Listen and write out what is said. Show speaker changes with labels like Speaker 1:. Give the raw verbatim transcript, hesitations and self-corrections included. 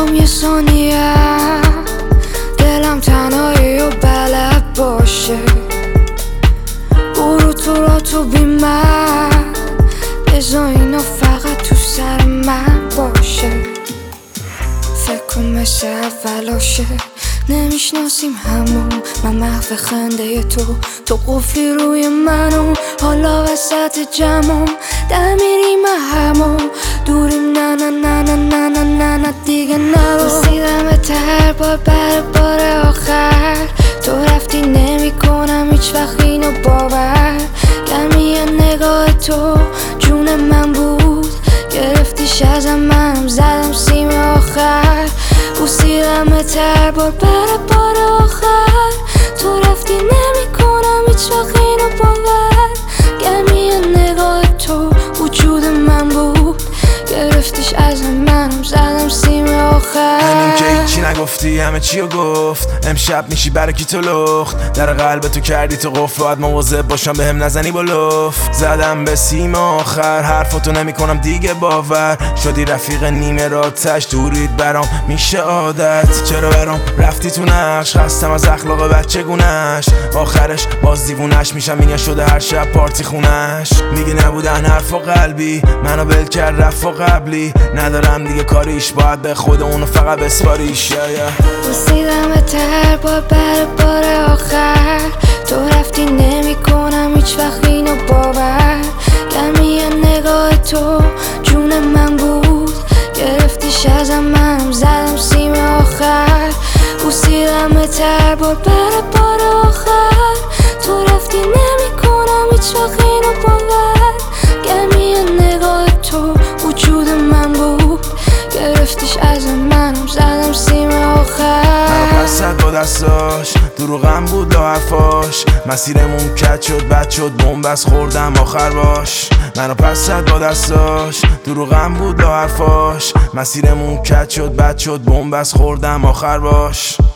Speaker 1: میخوام یه ثانیه دلم تنهایی و بلد باشه، برو تو را تو بی من، بذار اینا فقط تو سر من باشه. فکر کن مثل اولاشه، نمیشناسیم همون، من محو خنده تو، تو قفلی روی منو، حالا وسط جمعم در میریم همون، دوریم نه نه نه نه نه نه نه نه دیگه نرو. رسیدم هر بار بر بار آخر، تو رفتی نمی کنم هیچ وقت اینو باور، گرمی نگاه تو جون من بود، گرفتیش ازم منم زدم سیم آخر، بوسیدم هر بار بر بار آخر، تو رفتی نمی کنم هیچ وقت اینو باور، گرمی نگاه تو وجود من بود، گرفتیش ازم منم زدم سیم آخر.
Speaker 2: همین که هیچی نگفتی همه چی رو گفت، امشب میشی برای کی تو لخت، در قلب تو کردی تو قفل، باید مواظب باشم بهم نزنی با لفت، زدم به سیم آخر، حرفاتو نمی کنم دیگه باور، شدی رفیق نیمه راتش، دورید برام میشه عادت، چرا برام رفتی تو نقش، خستم از اخلاق بچه گونش، آخرش باز دیوونش میشم، میگه شده هر شب پارتی خونش، میگه نبودن حرف و قلبی، منو بل کرد رفت و قبلی، ندارم دیگه کاریش، باید به خود اونو فقط بسپاریش.
Speaker 1: رسیدم هر بار بر بار آخر، تو رفتی نمی کنم هیچ وقت اینو باور، گرمی نگاه تو جون من بود، گرفتیش ازم منم زدم سیم آخر، بوسیدم هر بار بر بار آخر، تو رفتی نمی کنم هیچ وقت اینو باور، گرمی نگاه تو وجود من بود، گرفتیش ازم منم زدم سیم آخر.
Speaker 2: منو پس زد با دستاش، دروغم بود لا حرفاش، مسیرمون کج شد بد شد بومبست خوردم آخر باش، منو پس زد با دستاش، دروغم بود لا حرفاش، مسیرمون کج شد بد شد بومبست خوردم آخر باش.